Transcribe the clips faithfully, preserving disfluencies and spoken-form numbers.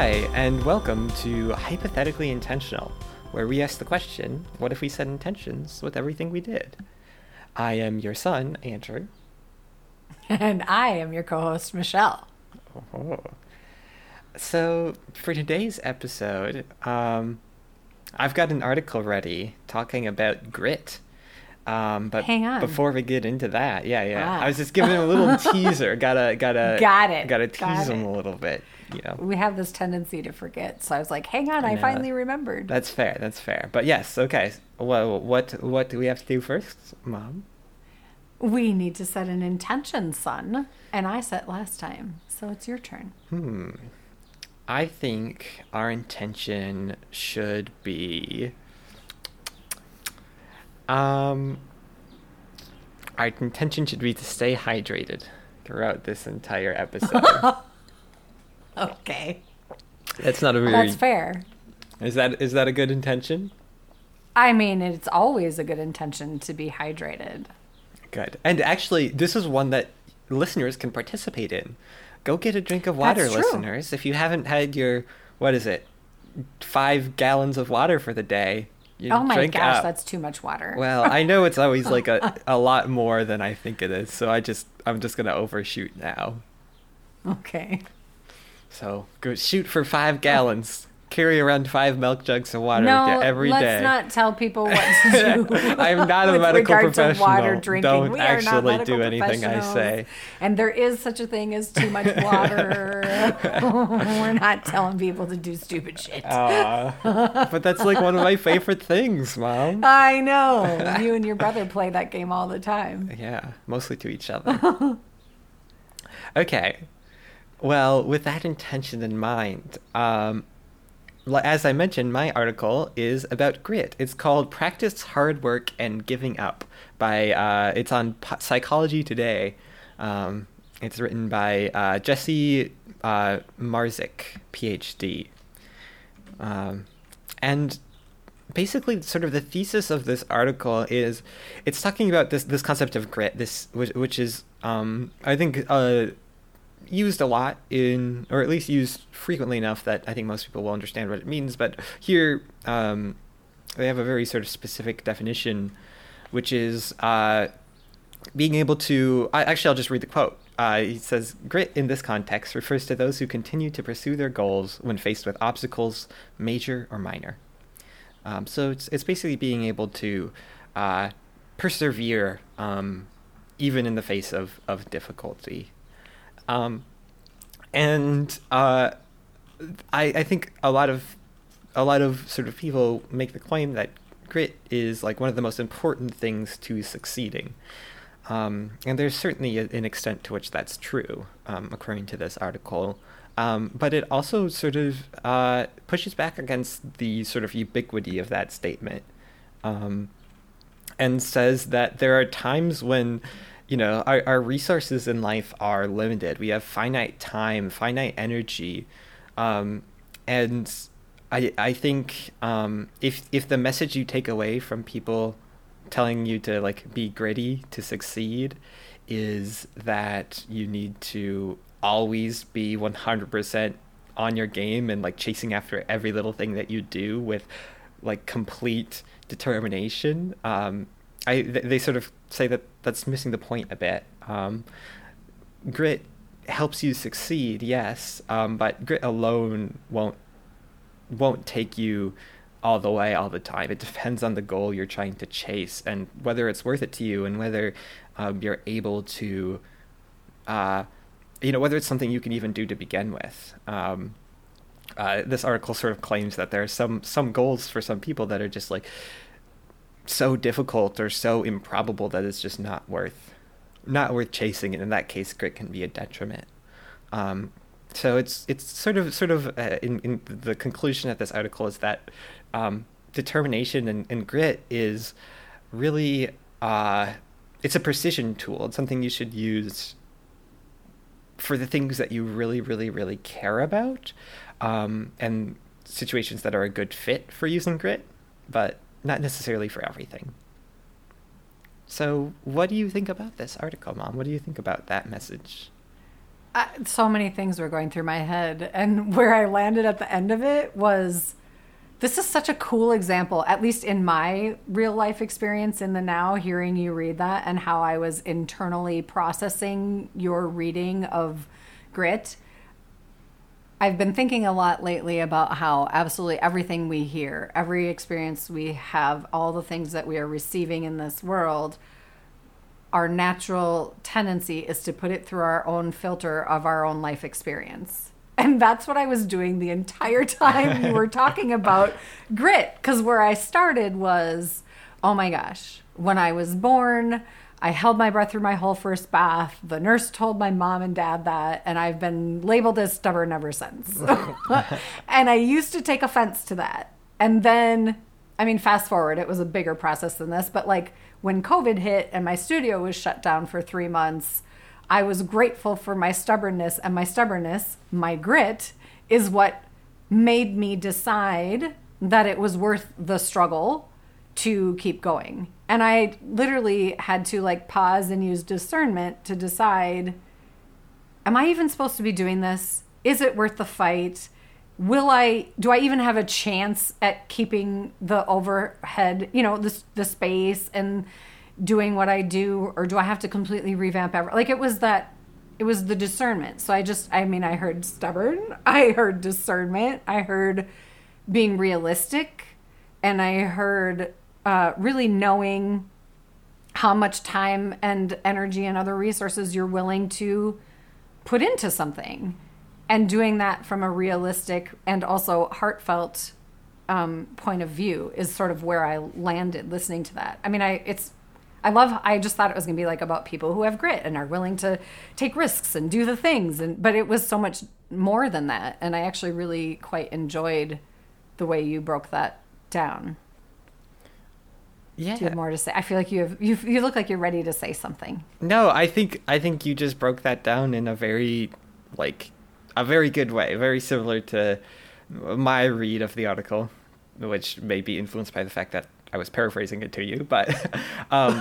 Hi, and welcome to Hypothetically Intentional, where we ask the question, what if we set intentions with everything we did? I am your son, Andrew. And I am your co-host, Michelle. Oh. So, for today's episode, um, I've got an article ready talking about grit. Um, but Hang on. Before we get into that, yeah, yeah, Ah. I was just giving him a little teaser. Gotta, gotta, Got it. Gotta tease Got him it. a little bit, you know. We have this tendency to forget, so I was like, hang on, I, know. finally remembered. That's fair. That's fair. But yes, okay. Well, what what do we have to do first, Mom? We need to set an intention, son. And I set last time, so it's your turn. Hmm. I think our intention should be. Um. Our intention should be to stay hydrated throughout this entire episode. Okay. That's not a very. That's fair. Is that is that a good intention? I mean, it's always a good intention to be hydrated. Good. And actually, this is one that listeners can participate in. Go get a drink of water, That's true. listeners. If you haven't had your, what is it, five gallons of water for the day, you Oh my drink gosh, up. that's too much water. Well, I know it's always like a, a lot more than I think it is, so I just, I'm just going to overshoot now. Okay. So go shoot for five gallons. Carry around five milk jugs of water No, with you every let's day. not tell people what to do. I'm not a with medical regard professional. To water drinking. Don't we are not actually medical do anything I professionals. say. And there is such a thing as too much water. We're not telling people to do stupid shit. Uh, but that's like one of my favorite things, Mom. I know. You and your brother play that game all the time. Yeah, mostly to each other. Okay. Well, with that intention in mind, um, li- as I mentioned, my article is about grit. It's called "Practice Hard Work and Giving Up" by. Uh, it's on P- Psychology Today. Um, it's written by uh, Jesse uh, Marzik, P H D. Um, and basically, sort of the thesis of this article is, it's talking about this this concept of grit. This which, which is, um, I think, uh, used a lot in, or at least used frequently enough that I think most people will understand what it means. But here, um, they have a very sort of specific definition, which is uh, being able to. I, actually, I'll just read the quote. Uh, he says, "Grit in this context refers to those who continue to pursue their goals when faced with obstacles, major or minor." Um, so it's it's basically being able to uh, persevere um, even in the face of, of difficulty. Um, and uh, I, I think a lot of a lot of sort of people make the claim that grit is like one of the most important things to succeeding. Um, and there's certainly a, an extent to which that's true, um, according to this article. Um, but it also sort of uh, pushes back against the sort of ubiquity of that statement, um, and says that there are times when, you know, our, our resources in life are limited. We have finite time, finite energy, um, and I I think um, if if the message you take away from people telling you to like be gritty to succeed is that you need to always be one hundred percent on your game and like chasing after every little thing that you do with like complete determination, um I th- they sort of say that that's missing the point a bit. um Grit helps you succeed, yes, um but grit alone won't won't take you all the way all the time. It depends on the goal you're trying to chase and whether it's worth it to you, and whether um, you're able to uh you know, whether it's something you can even do to begin with. Um, uh, this article sort of claims that there are some some goals for some people that are just like so difficult or so improbable that it's just not worth not worth chasing. And in that case, grit can be a detriment. Um, so it's it's sort of sort of uh, in, in the conclusion of this article is that um, determination and, and grit is really uh, it's a precision tool. It's something you should use for the things that you really, really, really care about, um, and situations that are a good fit for using grit, but not necessarily for everything. So what do you think about this article, Mom? What do you think about that message? I, so many things were going through my head, and where I landed at the end of it was, this is such a cool example, at least in my real life experience in the now, hearing you read that and how I was internally processing your reading of Grit. I've been thinking a lot lately about how absolutely everything we hear, every experience we have, all the things that we are receiving in this world, our natural tendency is to put it through our own filter of our own life experience. And that's what I was doing the entire time you were talking about Grit. Because where I started was, oh my gosh, when I was born, I held my breath through my whole first bath. The nurse told my mom and dad that, and I've been labeled as stubborn ever since. And I used to take offense to that. And then, I mean, fast forward, it was a bigger process than this. But like when COVID hit and my studio was shut down for three months, I was grateful for my stubbornness, and my stubbornness, my grit, is what made me decide that it was worth the struggle to keep going. And I literally had to like pause and use discernment to decide, am I even supposed to be doing this? Is it worth the fight? Will I, do I even have a chance at keeping the overhead, you know, the, the space and doing what I do, or do I have to completely revamp every, like it was that, it was the discernment. So I just, I mean, I heard stubborn, I heard discernment, I heard being realistic, and I heard uh, really knowing how much time and energy and other resources you're willing to put into something, and doing that from a realistic and also heartfelt um, point of view is sort of where I landed listening to that. I mean, I, it's, I love, I just thought it was going to be like about people who have grit and are willing to take risks and do the things. And, but it was so much more than that. And I actually really quite enjoyed the way you broke that down. Yeah. Do you have more to say? I feel like you have, you, you look like you're ready to say something. No, I think, I think you just broke that down in a very, like, a very good way, very similar to my read of the article, which may be influenced by the fact that I was paraphrasing it to you, but, um,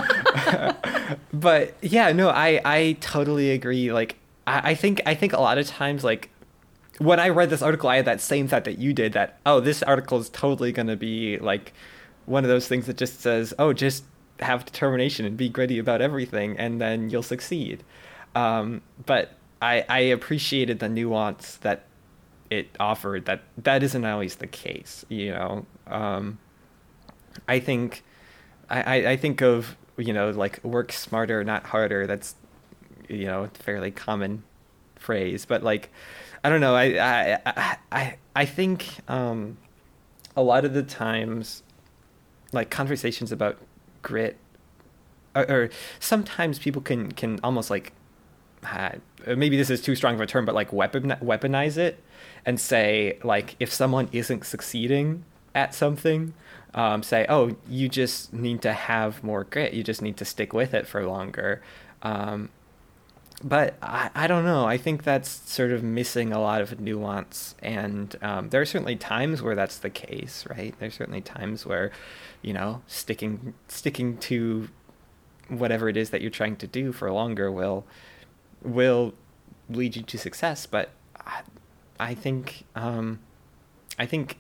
but yeah, no, I, I totally agree. Like, I, I think, I think a lot of times, like, when I read this article, I had that same thought that you did, that, oh, this article is totally going to be like one of those things that just says, oh, just have determination and be gritty about everything, and then you'll succeed. Um, but I, I appreciated the nuance that it offered, that that isn't always the case, you know. Um, I think, I, I think of, you know, like, work smarter, not harder. That's, you know, a fairly common phrase, but like, I don't know. I, I, I, I think, um, a lot of the times, like, conversations about grit, or, or sometimes people can, can almost like, uh, maybe this is too strong of a term, but like weapon, weaponize it and say, like, if someone isn't succeeding at something, um, say, oh, you just need to have more grit. You just need to stick with it for longer. Um, but I, I don't know. I think that's sort of missing a lot of nuance. And um, there are certainly times where that's the case, right? There's certainly times where, you know, sticking sticking to whatever it is that you're trying to do for longer will will lead you to success. But I, I think um, I think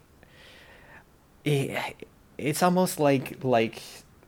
it, it's almost like like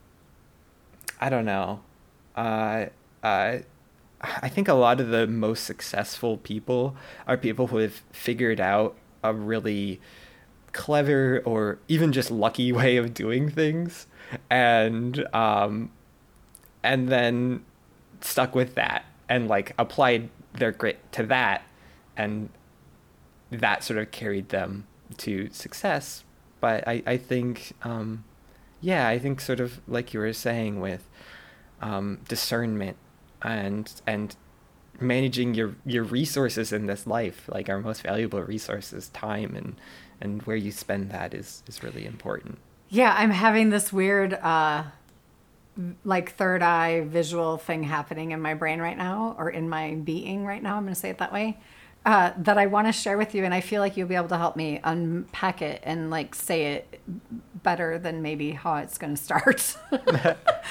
I don't know. Uh, uh, I think a lot of the most successful people are people who have figured out a really clever or even just lucky way of doing things, and um, and then stuck with that and like applied their grit to that, and that sort of carried them to success. But I, I think, um, yeah, I think sort of like you were saying with um, discernment and and managing your, your resources in this life, like our most valuable resources, time, and, and where you spend that is, is really important. Yeah, I'm having this weird, uh, like third eye visual thing happening in my brain right now, or in my being right now. I'm going to say it that way. Uh, that I want to share with you, and I feel like you'll be able to help me unpack it and like say it better than maybe how it's going to start.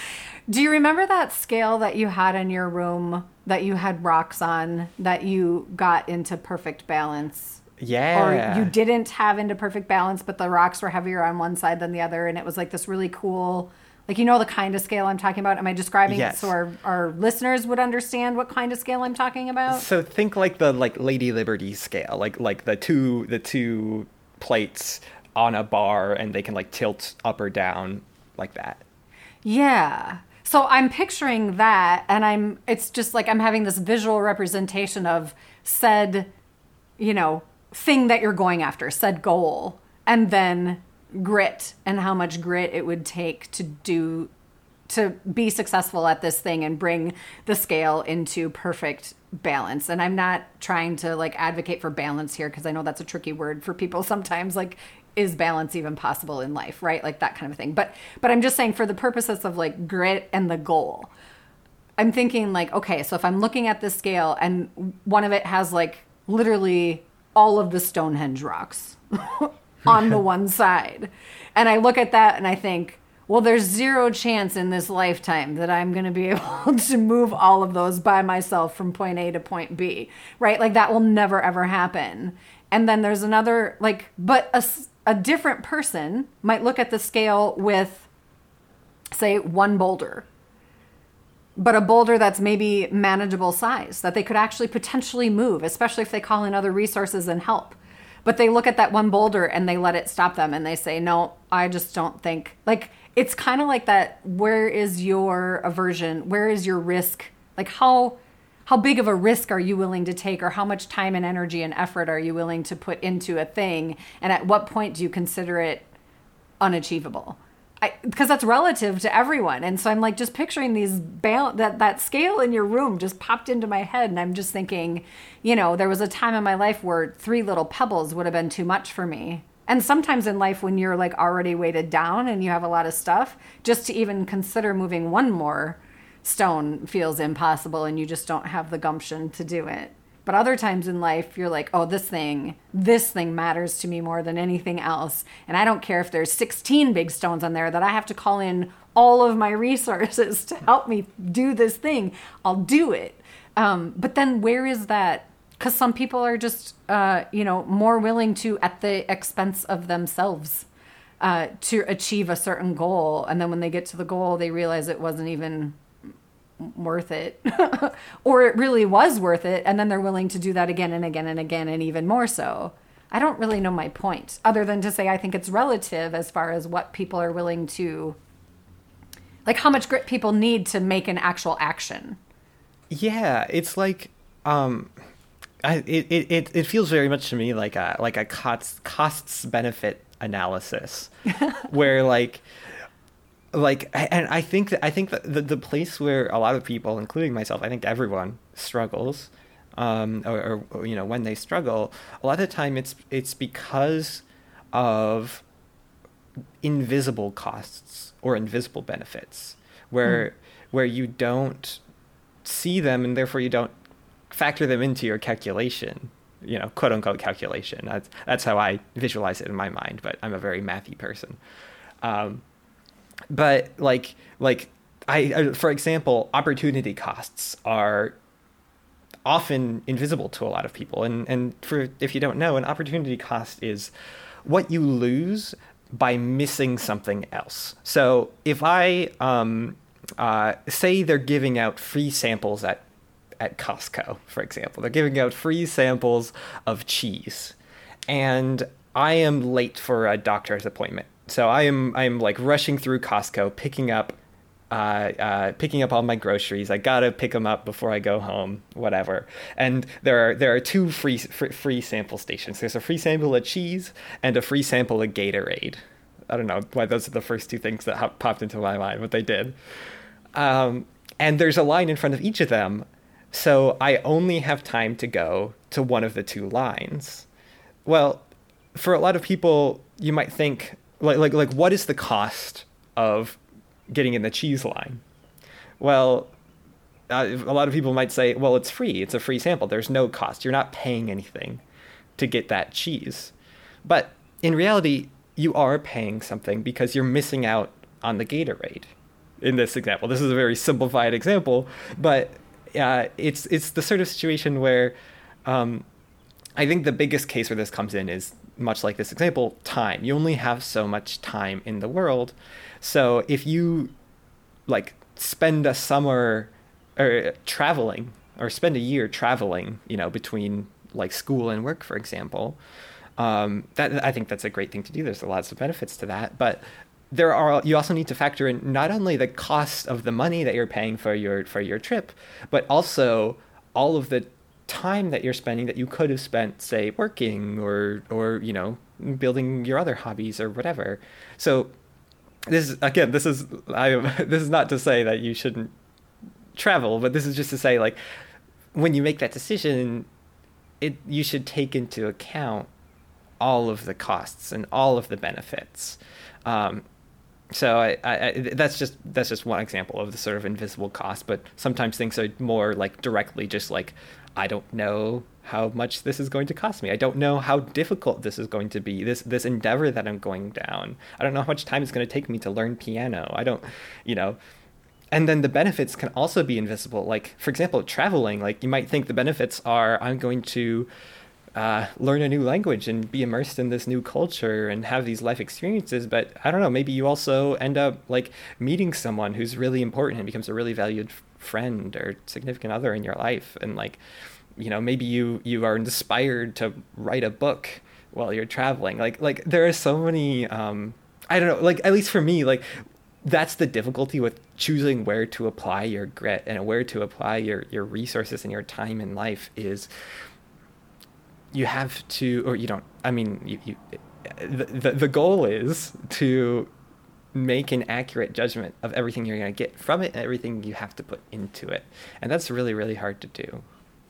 Do you remember that scale that you had in your room that you had rocks on that you got into perfect balance? Yeah. Or you didn't have into perfect balance, but the rocks were heavier on one side than the other. And it was like this really cool, like, you know, the kind of scale I'm talking about. Am I describing Yes. it so our, our listeners would understand what kind of scale I'm talking about? So think like the like Lady Liberty scale, like like the two the two plates on a bar, and they can like tilt up or down like that. Yeah. So I'm picturing that, and I'm, it's just like I'm having this visual representation of said, you know, thing that you're going after, said goal, and then grit and how much grit it would take to do, to be successful at this thing and bring the scale into perfect balance. And I'm not trying to like advocate for balance here, because I know that's a tricky word for people sometimes, like, is balance even possible in life, right? Like that kind of thing. But but I'm just saying, for the purposes of like grit and the goal, I'm thinking like, okay, so if I'm looking at this scale and one of it has like literally all of the Stonehenge rocks on the one side, and I look at that and I think, well, there's zero chance in this lifetime that I'm going to be able to move all of those by myself from point A to point B, right? Like that will never, ever happen. And then there's another, like, but a, a different person might look at the scale with, say, one boulder, but a boulder that's maybe manageable size, that they could actually potentially move, especially if they call in other resources and help. But they look at that one boulder and they let it stop them, and they say, no, I just don't think, like, it's kind of like that. Where is your aversion? Where is your risk? Like, how... How big of a risk are you willing to take, or how much time and energy and effort are you willing to put into a thing? And at what point do you consider it unachievable? I, because that's relative to everyone. And so I'm like just picturing these ba- that that scale in your room just popped into my head. And I'm just thinking, you know, there was a time in my life where three little pebbles would have been too much for me. And sometimes in life, when you're like already weighted down and you have a lot of stuff, just to even consider moving one more stone feels impossible, and you just don't have the gumption to do it. But other times in life, you're like, oh, this thing, this thing matters to me more than anything else. And I don't care if there's sixteen big stones on there that I have to call in all of my resources to help me do this thing. I'll do it. Um, but then where is that? Because some people are just, uh, you know, more willing to, at the expense of themselves, uh, to achieve a certain goal. And then when they get to the goal, they realize it wasn't even worth it or it really was worth it, and then they're willing to do that again and again and again, and even more so. I don't really know my point, other than to say I think it's relative as far as what people are willing to, like how much grit people need to make an actual action. Yeah, it's like um I, it, it it feels very much to me like a like a costs costs benefit analysis where like Like, and I think that I think that the, the place where a lot of people, including myself, I think everyone struggles, um, or, or you know, when they struggle, a lot of the time it's it's because of invisible costs or invisible benefits, where mm. where you don't see them, and therefore you don't factor them into your calculation, you know, quote unquote calculation. That's that's how I visualize it in my mind. But I'm a very mathy person. Um, But like, like I, for example, opportunity costs are often invisible to a lot of people. And, and for, if you don't know, an opportunity cost is what you lose by missing something else. So if I, um, uh, say they're giving out free samples at, at Costco, for example, they're giving out free samples of cheese, and I am late for a doctor's appointment. So I am I am like rushing through Costco, picking up, uh, uh, picking up all my groceries. I gotta pick them up before I go home, whatever. And there are there are two free free sample stations. There's a free sample of cheese and a free sample of Gatorade. I don't know why those are the first two things that ho- popped into my mind, but they did. Um, and there's a line in front of each of them, so I only have time to go to one of the two lines. Well, for a lot of people, you might think, like, like, like, what is the cost of getting in the cheese line? Well, uh, a lot of people might say, well, it's free. It's a free sample. There's no cost. You're not paying anything to get that cheese. But in reality, you are paying something because you're missing out on the Gatorade. in this example. This is a very simplified example, but uh, it's it's the sort of situation where um, I think the biggest case where this comes in is, much like this example, time. You only have so much time in the world. So if you like spend a summer or traveling, or spend a year traveling, you know, between like school and work, for example, um, that I think that's a great thing to do. There's lots of benefits to that, but there are, you also need to factor in not only the cost of the money that you're paying for your for your trip, but also all of the time that you're spending that you could have spent, say, working or or you know, building your other hobbies or whatever. So this is, again, this is I this is not to say that you shouldn't travel, but this is just to say, like, when you make that decision, it you should take into account all of the costs and all of the benefits. Um, so I, I, that's just that's just one example of the sort of invisible cost. But sometimes things are more like directly just like, I don't know how much this is going to cost me. I don't know how difficult this is going to be. This this endeavor that I'm going down. I don't know how much time it's going to take me to learn piano. I don't, you know. And then the benefits can also be invisible. Like, for example, traveling. Like, you might think the benefits are, I'm going to uh, learn a new language and be immersed in this new culture and have these life experiences. But I don't know, maybe you also end up like meeting someone who's really important and becomes a really valued friend or significant other in your life. And like, you know, maybe you, you are inspired to write a book while you're traveling. Like, like there are so many, um, I don't know, like, at least for me, like, that's the difficulty with choosing where to apply your grit and where to apply your, your resources and your time in life is you have to, or you don't, I mean, you, you the, the, the goal is to make an accurate judgment of everything you're going to get from it and everything you have to put into it. And that's really, really hard to do.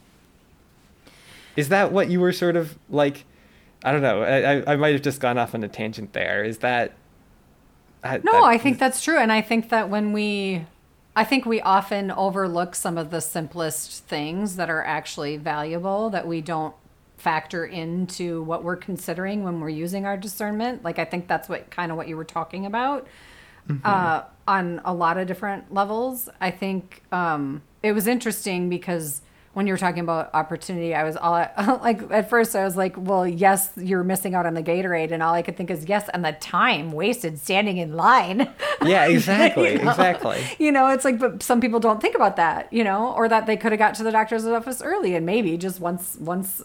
Is that what you were sort of like, I don't know, I, I might have just gone off on a tangent there. Is that, I, no, I, I think that's true. And I think that when we, I think we often overlook some of the simplest things that are actually valuable that we don't factor into what we're considering when we're using our discernment. Like, I think that's what kind of what you were talking about mm-hmm. uh, on a lot of different levels. I think um, it was interesting because when you were talking about opportunity, I was all like, at first I was like, well, yes, you're missing out on the Gatorade. And all I could think is, yes, and the time wasted standing in line. Yeah, exactly. you know? Exactly. You know, it's like, but some people don't think about that, you know, or that they could have got to the doctor's office early and maybe just once, once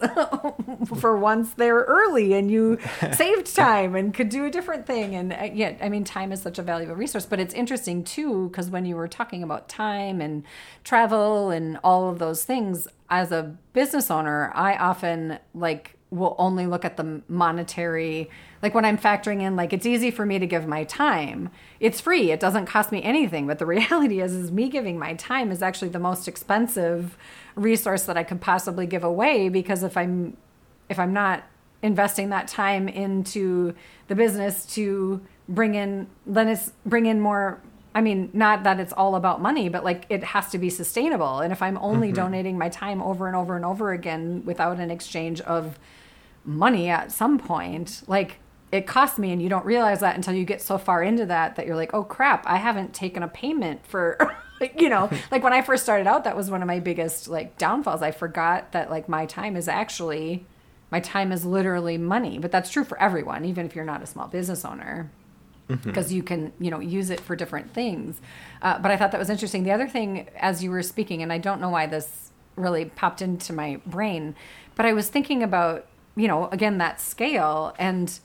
for once they're early and you saved time and could do a different thing. And uh, yeah, I mean, time is such a valuable resource, but it's interesting too, because when you were talking about time and travel and all of those things, as a business owner, I often like will only look at the monetary, like when I'm factoring in, like, it's easy for me to give my time. It's free. It doesn't cost me anything. But the reality is, is me giving my time is actually the most expensive resource that I could possibly give away, because if I'm, if I'm not investing that time into the business to bring in, then it's bring in more, I mean, not that it's all about money, but like it has to be sustainable. And if I'm only mm-hmm. donating my time over and over and over again without an exchange of money at some point, like it costs me, and you don't realize that until you get so far into that, that you're like, oh crap, I haven't taken a payment for, you know, like when I first started out, that was one of my biggest like downfalls. I forgot that like my time is actually, my time is literally money, but that's true for everyone, even if you're not a small business owner. Because mm-hmm. you can, you know, use it for different things. Uh, but I thought that was interesting. The other thing, as you were speaking, and I don't know why this really popped into my brain, but I was thinking about, you know, again, that scale and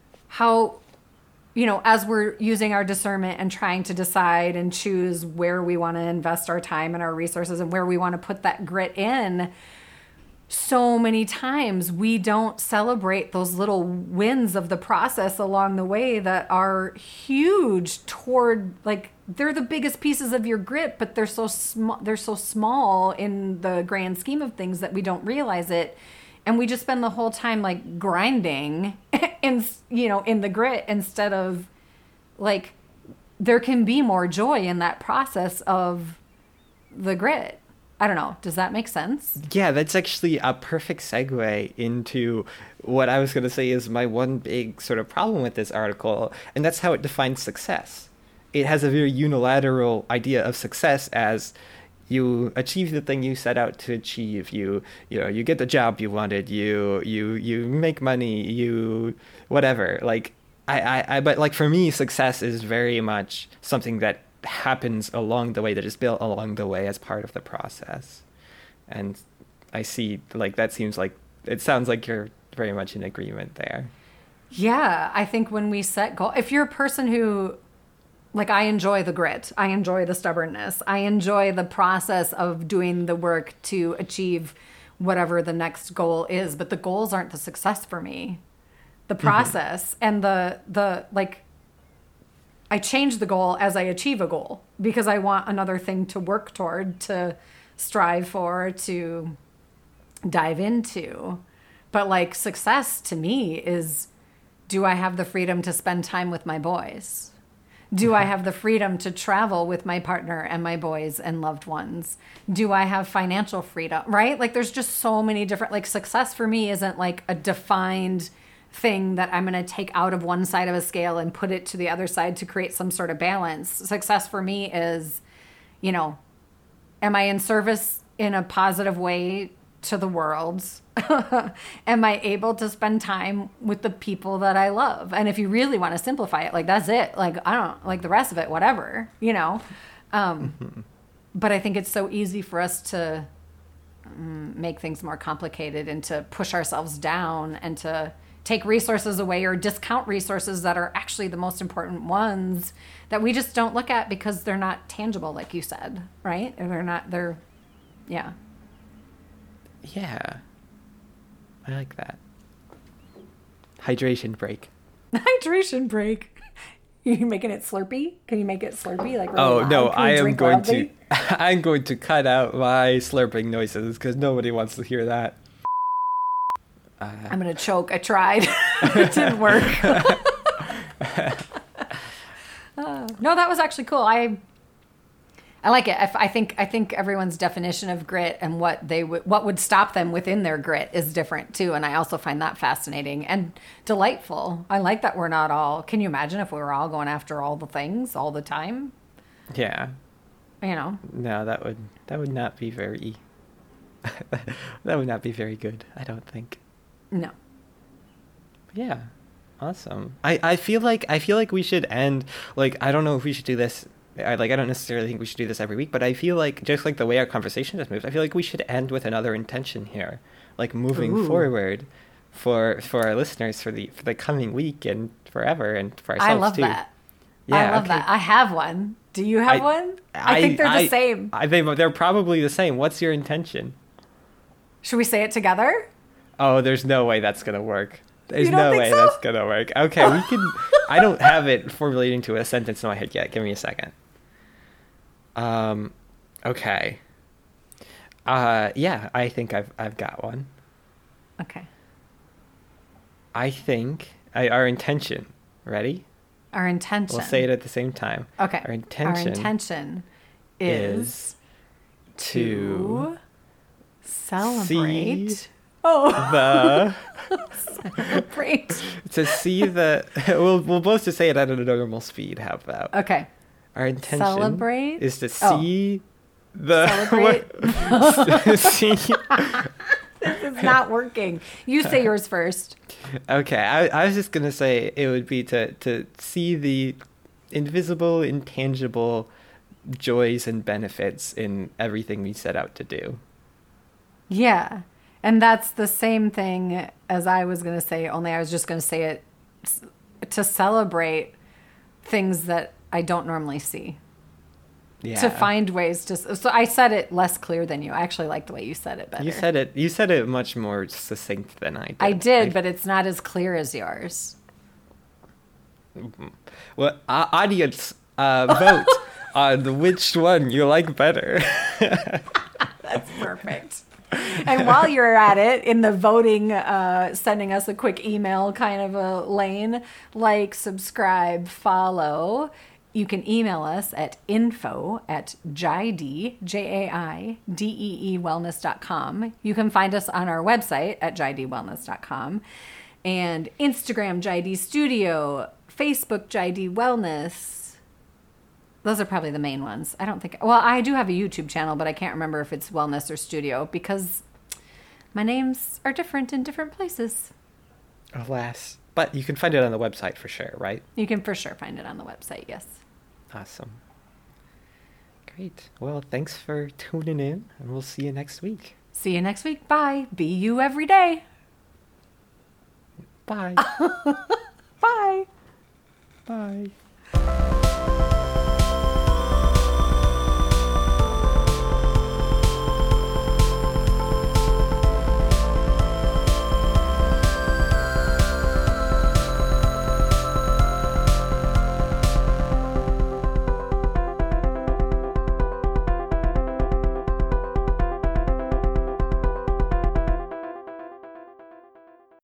how, you know, as we're using our discernment and trying to decide and choose where we want to invest our time and our resources and where we want to put that grit in, so many times we don't celebrate those little wins of the process along the way that are huge toward, like, they're the biggest pieces of your grit, but they're so small, they're so small in the grand scheme of things that we don't realize it. And we just spend the whole time like grinding in, you know, in the grit, instead of like, there can be more joy in that process of the grit. I don't know. Does that make sense? Yeah, that's actually a perfect segue into what I was going to say is my one big sort of problem with this article, and that's how it defines success. it has a very unilateral idea of success as you achieve the thing you set out to achieve. You you know you get the job you wanted. You you you make money. You whatever. Like I, I, I but like for me, success is very much something that happens along the way, that is built along the way as part of the process. And I see, like, that seems like, it sounds like you're very much in agreement there. Yeah, I think when we set goals, if you're a person who, like, I enjoy the grit, I enjoy the stubbornness, I enjoy the process of doing the work to achieve whatever the next goal is, but the goals aren't the success for me. The process mm-hmm. and the, the, like, I change the goal as I achieve a goal because I want another thing to work toward, to strive for, to dive into. But like success to me is, do I have the freedom to spend time with my boys? Do I have the freedom to travel with my partner and my boys and loved ones? Do I have financial freedom, right? Like there's just so many different, like success for me isn't like a defined thing that I'm going to take out of one side of a scale and put it to the other side to create some sort of balance. Success for me is, you know, am I in service in a positive way to the world? Am I able to spend time with the people that I love? And if you really want to simplify it, like that's it. Like, I don't like the rest of it, whatever, you know? Um, mm-hmm. But I think it's so easy for us to um, make things more complicated and to push ourselves down and to take resources away or discount resources that are actually the most important ones that we just don't look at because they're not tangible, like you said, right? Or they're not, they're, yeah. Yeah. I like that. Hydration break. Hydration break. You making it slurpy? Can you make it slurpy? Like really oh loud? no, Can I am going loudly? to. I'm going to cut out my slurping noises because nobody wants to hear that. Uh, I'm gonna choke. I tried. It didn't work. uh, no, that was actually cool. I I like it. I, I think I think everyone's definition of grit and what they would what would stop them within their grit is different too. And I also find that fascinating and delightful. I like that we're not all. Can you imagine if we were all going after all the things all the time? Yeah. You know. No, that would that would not be very. That would not be very good, I don't think. No. Yeah. Awesome. I, I feel like I feel like we should end, like, I don't know if we should do this. I like I don't necessarily think we should do this every week, but I feel like just like the way our conversation has moved, I feel like we should end with another intention here. Like moving Ooh. forward for for our listeners for the for the coming week and forever and for ourselves too. I love too. that. Yeah, I love okay. that. I have one. Do you have I, one? I, I think they're I, the same. I think they're probably the same. What's your intention? Should we say it together? Oh, there's no way that's gonna work. There's you don't no think way so? that's gonna work. Okay, we can. I don't have it formulating to a sentence in my head yet. Give me a second. Um, okay. Uh, yeah, I think I've I've got one. Okay. I think I, our intention. Ready? Our intention. We'll say it at the same time. Okay. Our intention. Our intention is, is to celebrate. See oh. the celebrate. To see the. We'll we'll both just say it at a normal speed. How about? Okay. Our intention celebrate is to oh. see the celebrate. see. This is not working. You say yours first. Okay, I, I was just gonna say it would be to to see the invisible, intangible joys and benefits in everything we set out to do. Yeah, and that's the same thing as I was gonna say. Only I was just gonna say it to celebrate things that I don't normally see. Yeah. To find ways to. So I said it less clear than you. I actually like the way you said it better. You said it. You said it much more succinct than I did. I did, I, but it's not as clear as yours. Well, uh, audience, uh, vote on which one you like better. That's perfect. And while you're at it, in the voting, uh, sending us a quick email kind of a lane, like, subscribe, follow. You can email us at info at jaide, J A I D E E wellness dot com. You can find us on our website at jaide wellness dot com. And Instagram, Jaide Studio, Facebook, Jaide Wellness. Those are probably the main ones. I don't think. Well, I do have a YouTube channel, but I can't remember if it's Wellness or Studio because my names are different in different places. Alas. But you can find it on the website for sure, right? You can for sure find it on the website, yes. Awesome. Great. Well, thanks for tuning in, and we'll see you next week. See you next week. Bye. Be you every day. Bye. Bye. Bye.